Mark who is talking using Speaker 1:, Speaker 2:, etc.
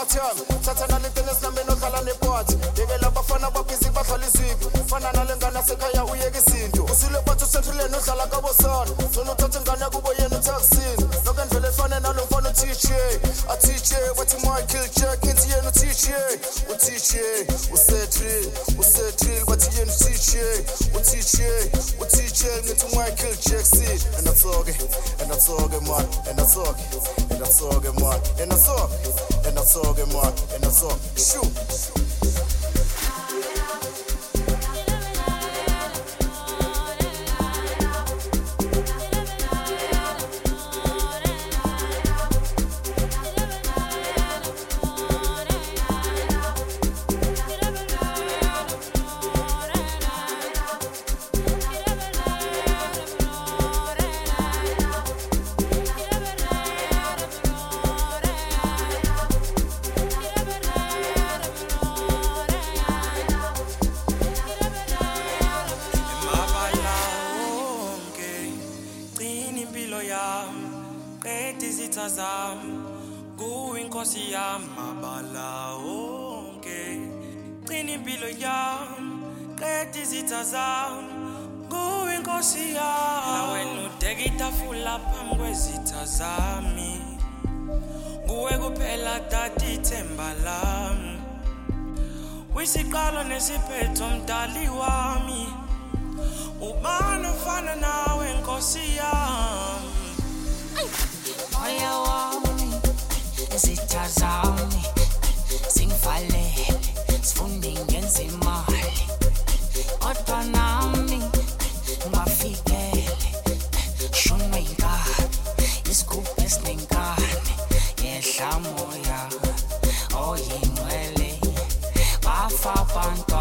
Speaker 1: time thatha nalento esinambeni odlala neport yekela abafana babhizi badlala izipho fana nalengane sekhaya uyeke izinto usile bathu centraleni odlala kabosana zona uthatha ingane kubo yena utaxini lokendlela efana nalomfana uTJ aTJ wathi Michael Jack into yena uTJ usetril wathi yena uTJ ngithi Michael Jackson and I talk man shoot.
Speaker 2: Inkosi yamabala onke Qini impilo yami qeda izitha zami Kuwe inkosi yami La wena udeka itafula phambi kwezitha zami Kuwe kuphela tata ithemba lami Wisiqalo nesiphetho mdali wami Ubani ofana nawe inkosi yami
Speaker 3: Moya wami izitha zami singifalele sifunde ngenza imali kodwa nami ngibafikele shunwe ingane isigubhu esinengane yehla moya oyingcwele bafa abantu